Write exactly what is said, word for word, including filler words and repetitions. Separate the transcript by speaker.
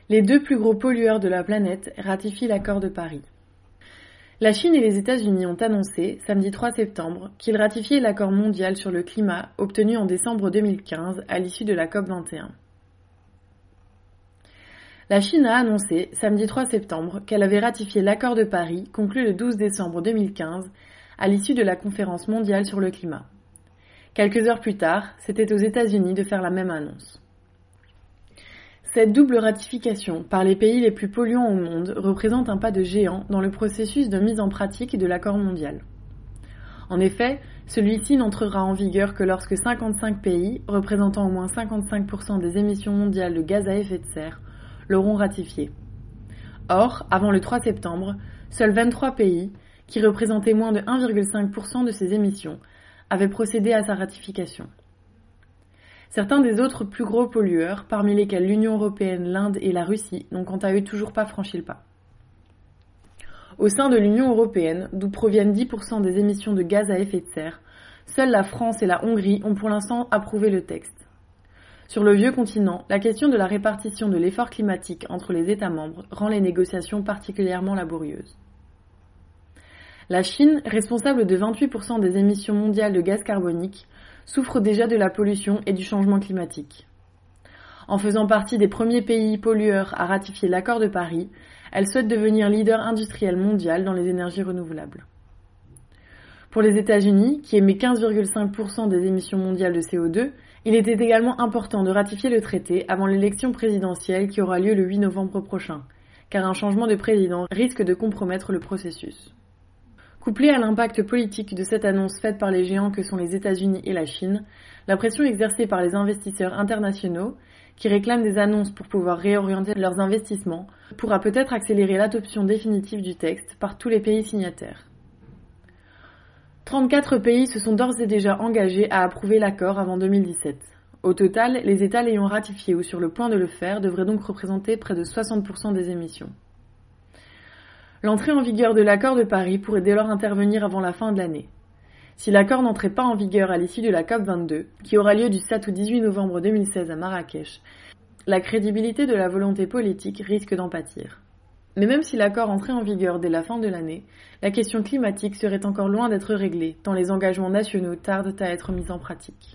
Speaker 1: Les deux plus gros pollueurs de la planète ratifient l'accord de Paris. La Chine et les États-Unis ont annoncé, samedi trois septembre, qu'ils ratifiaient l'accord mondial sur le climat obtenu en décembre deux mille quinze à l'issue de la COP vingt et un. La Chine a annoncé, samedi trois septembre, qu'elle avait ratifié l'accord de Paris conclu le douze décembre deux mille quinze à l'issue de la conférence mondiale sur le climat. Quelques heures plus tard, c'était aux États-Unis de faire la même annonce. Cette double ratification par les pays les plus polluants au monde représente un pas de géant dans le processus de mise en pratique de l'accord mondial. En effet, celui-ci n'entrera en vigueur que lorsque cinquante-cinq pays, représentant au moins cinquante-cinq pour cent des émissions mondiales de gaz à effet de serre, l'auront ratifié. Or, avant le trois septembre, seuls vingt-trois pays, qui représentaient moins de un virgule cinq pour cent de ces émissions, avaient procédé à sa ratification. Certains des autres plus gros pollueurs, parmi lesquels l'Union européenne, l'Inde et la Russie, n'ont quant à eux toujours pas franchi le pas. Au sein de l'Union européenne, d'où proviennent dix pour cent des émissions de gaz à effet de serre, seules la France et la Hongrie ont pour l'instant approuvé le texte. Sur le vieux continent, la question de la répartition de l'effort climatique entre les États membres rend les négociations particulièrement laborieuses. La Chine, responsable de vingt-huit pour cent des émissions mondiales de gaz carbonique, souffre déjà de la pollution et du changement climatique. En faisant partie des premiers pays pollueurs à ratifier l'accord de Paris, elle souhaite devenir leader industriel mondial dans les énergies renouvelables. Pour les États-Unis, qui émet quinze virgule cinq pour cent des émissions mondiales de C O deux, il était également important de ratifier le traité avant l'élection présidentielle qui aura lieu le huit novembre prochain, car un changement de président risque de compromettre le processus. Couplée à l'impact politique de cette annonce faite par les géants que sont les États-Unis et la Chine, la pression exercée par les investisseurs internationaux, qui réclament des annonces pour pouvoir réorienter leurs investissements, pourra peut-être accélérer l'adoption définitive du texte par tous les pays signataires. trente-quatre pays se sont d'ores et déjà engagés à approuver l'accord avant deux mille dix-sept. Au total, les États l'ayant ratifié ou sur le point de le faire devraient donc représenter près de soixante pour cent des émissions. L'entrée en vigueur de l'accord de Paris pourrait dès lors intervenir avant la fin de l'année. Si l'accord n'entrait pas en vigueur à l'issue de la COP vingt-deux, qui aura lieu du sept au dix-huit novembre deux mille seize à Marrakech, la crédibilité de la volonté politique risque d'en pâtir. Mais même si l'accord entrait en vigueur dès la fin de l'année, la question climatique serait encore loin d'être réglée, tant les engagements nationaux tardent à être mis en pratique.